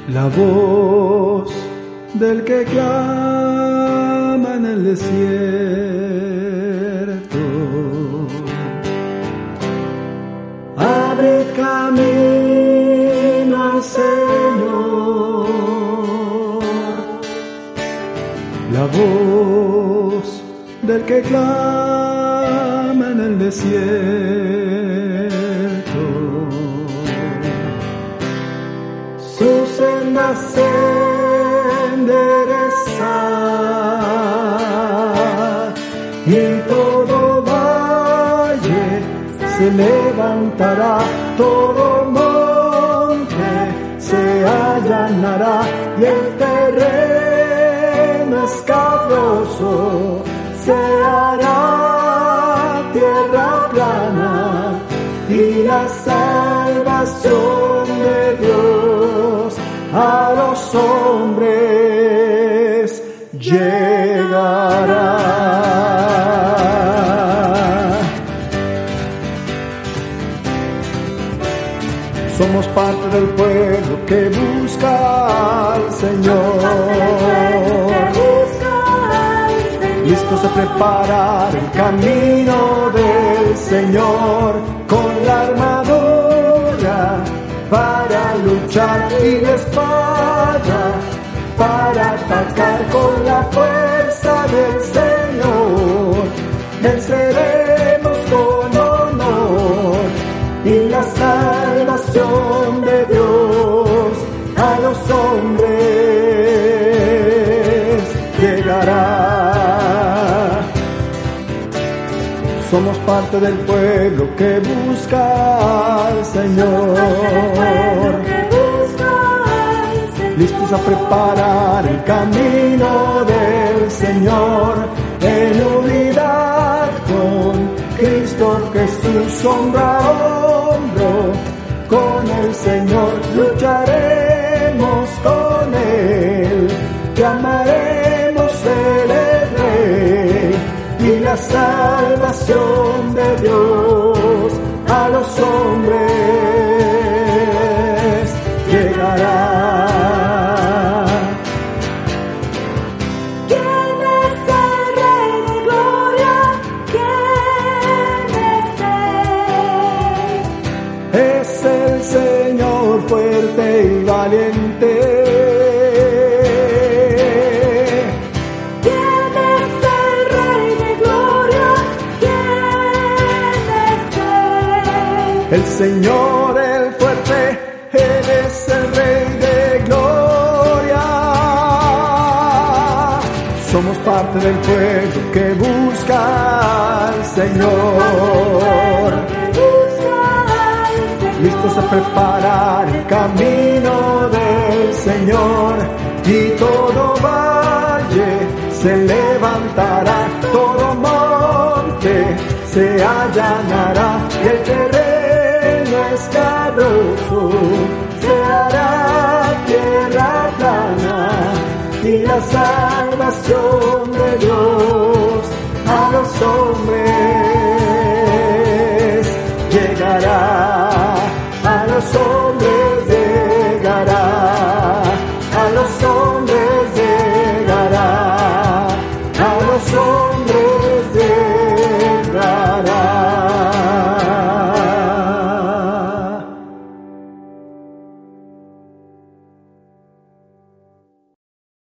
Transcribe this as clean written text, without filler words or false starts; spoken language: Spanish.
La voz del que clama en el desierto. Abrid camino al Señor. La voz del que clama en el desierto. Su senda se enderezará y todo valle se levantará, todo monte se allanará y el terreno escabroso se hará tierra plana y la salvación de Dios a los hombres llegará. Somos parte del pueblo que busca al Señor, listos a preparar el camino del Señor con la armadura para luchar y la espada para atacar con la fuerza del Señor. Venceremos con honor y la salvación de Dios a los hombres llegará. Somos parte del pueblo que busca al Señor, listos a preparar el camino del Señor en unidad con Cristo Jesús, hombro a hombro. Con el Señor lucharemos con Él, llamaremos Él el Rey y la salvación de Dios a los hombres llegará. ¿Quién es el Rey de Gloria? ¿Quién es Él? Es el Señor fuerte y valiente. ¿Quién es el Rey de Gloria? ¿Quién es Él? El Señor el fuerte, Él es el Rey de Gloria. Somos parte del pueblo que busca al Señor, listos a preparar el camino del Señor y todo valle se levantará, todo monte se allanará y el terreno escabroso se hará tierra plana y la salvación de Dios